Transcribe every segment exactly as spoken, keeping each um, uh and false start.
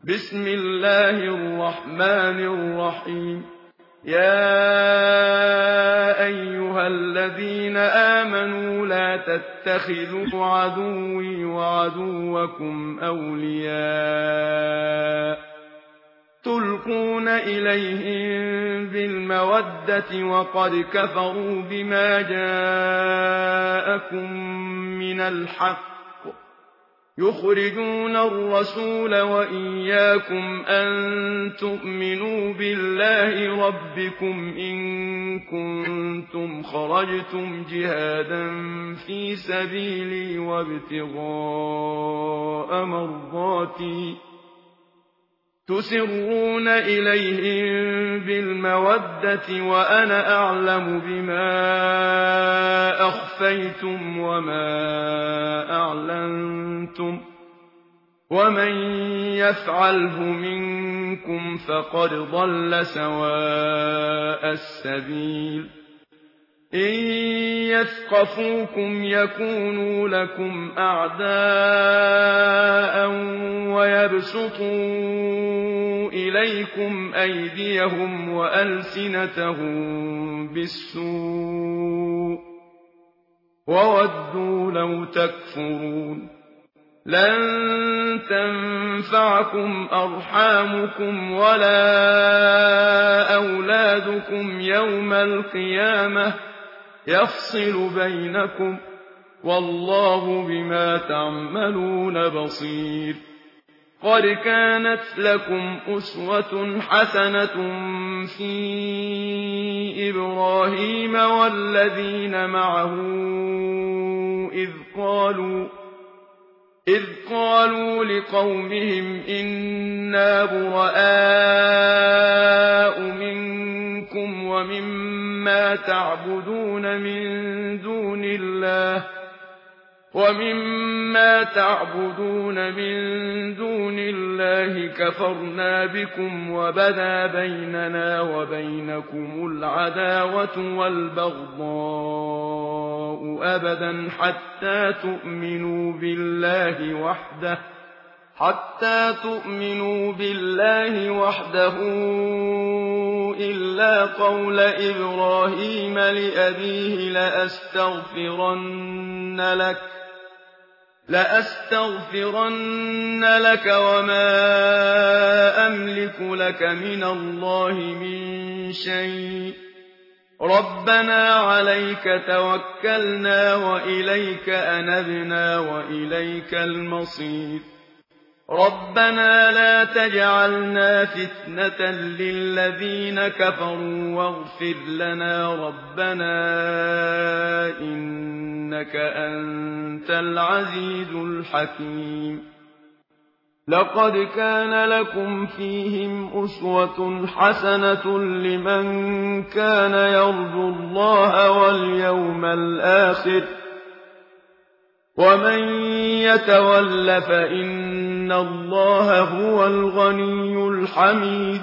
بسم الله الرحمن الرحيم يا أيها الذين آمنوا لا تتخذوا عدوي وعدوكم أولياء تلقون إليهم بالمودة وقد كفروا بما جاءكم من الحق يخرجون الرسول وإياكم أن تؤمنوا بالله ربكم إن كنتم خرجتم جهادا في سبيلي وابتغاء مرضاتي تسرون إليهم بالمودة وأنا أعلم بما أخفيتم وما أعلنتم ومن يفعله منكم فقد ضل سواء السبيل إن يثقفوكم يكونوا لكم أعداء ويبسطوا إليكم أيديهم وألسنتهم بالسوء وودوا لو تكفرون لن تنفعكم أرحامكم ولا أولادكم يوم القيامة يفصل بينكم والله بما تعملون بصير قد كانت لكم أسوة حسنة في إبراهيم والذين معه إذ قالوا إذ قالوا لقومهم إنا براء منكم ومما تعبدون من دون الله ومما تعبدون من دون الله كفرنا بكم وبدا بيننا وبينكم العداوة والبغضاء أبدا حتى تؤمنوا بالله وحده حتى تؤمنوا بالله وحده إلا قول إبراهيم لأبيه لأستغفرن لك لأستغفرن لك وما أملك لك من الله من شيء ربنا عليك توكلنا وإليك أنبنا وإليك المصير ربنا لا تجعلنا فتنة للذين كفروا واغفر لنا ربنا إنك أنت العزيز الحكيم لقد كان لكم فيهم أسوة حسنة لمن كان يرجو الله واليوم الآخر ومن يتول فإن الله هو الغني الحميد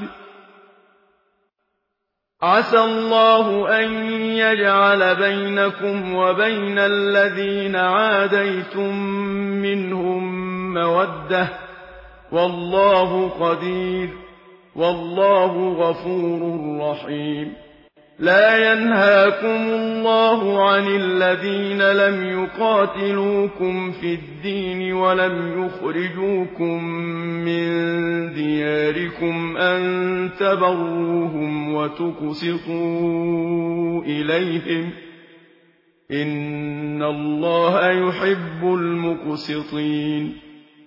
عسى الله أن يجعل بينكم وبين الذين عاديتم منهم مودة والله قدير والله غفور رحيم لا ينهاكم الله عن الذين لم يقاتلوكم في الدين ولم يخرجوكم من دياركم أن تبروهم وتقسطوا إليهم إن الله يحب المقسطين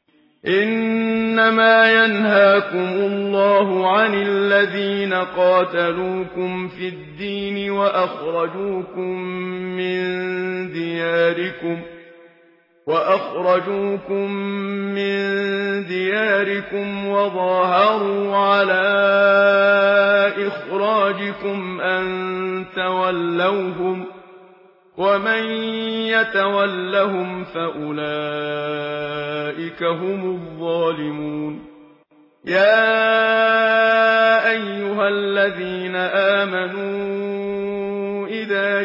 إنما ينهاكم الله عن الذين قاتلوكم في الدين وأخرجوكم من دياركم وأخرجوكم من دياركم وظاهروا على إخراجكم أن تولوهم ومن يتولهم فأولئك هم الظالمون يا أيها الذين آمنوا إذا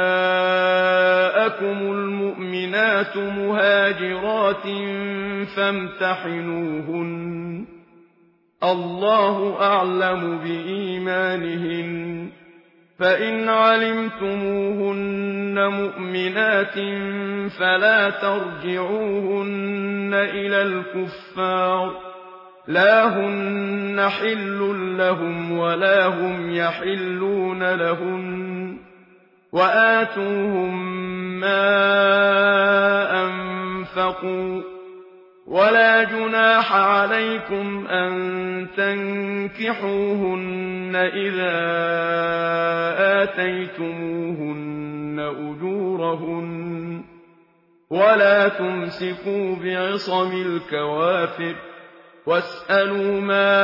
جاءكم المؤمنات مهاجرات فامتحنوهن الله أعلم بإيمانهن فإن علمتموهن مؤمنات فلا ترجعوهن إلى الكفار لا هن حل لهم ولا هم يحلون لهن وآتوهم ما أنفقوا ولا جناح عليكم أن تنكحوهن إذا آتيتموهن أجورهن ولا تمسكوا بعصم الكوافر واسألوا ما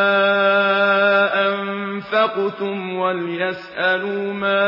أنفقتم وليسألوا ما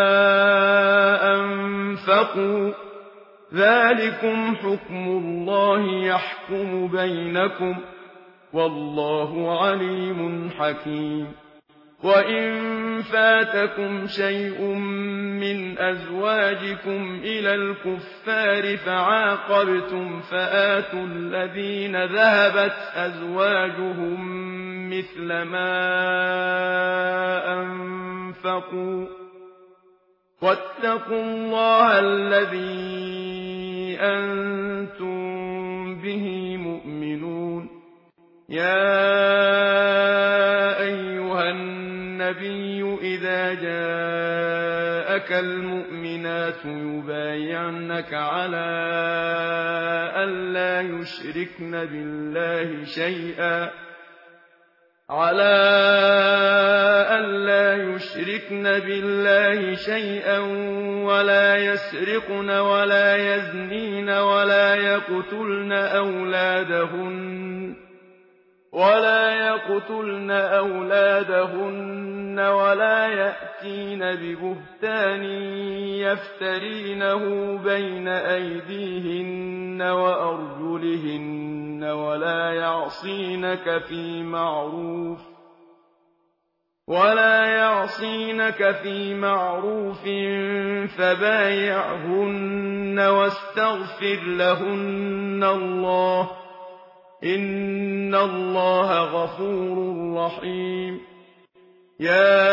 أنفقوا ذلكم حكم الله يحكم بينكم والله عليم حكيم وإن فاتكم شيء من أزواجكم إلى الكفار فعاقبتم فآتوا الذين ذهبت أزواجهم مثل ما أنفقوا واتقوا الله الذي أنتم به مؤمنون يا أيها النبي إذا جاءك المؤمنات يبايعنك على ألا يشركن بالله شيئا على ألا يشركن بالله شيئا ولا يسرقن ولا يزنين ولا يقتلن أولادهن ولا يقتلن أولادهن ولا يأتين ببهتان يفترينه بين أيديهن وأرجلهن ولا يعصينك في معروف ولا يعصينك في معروف فبايعهن واستغفر لهن الله إن الله غفور رحيم يا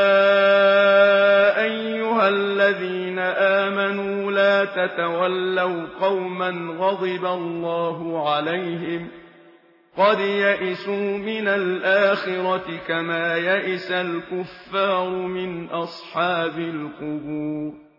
أيها الذين آمنوا لا تتولوا قوما غضب الله عليهم قد يئسوا من الآخرة كما يئس الكفار من أصحاب القبور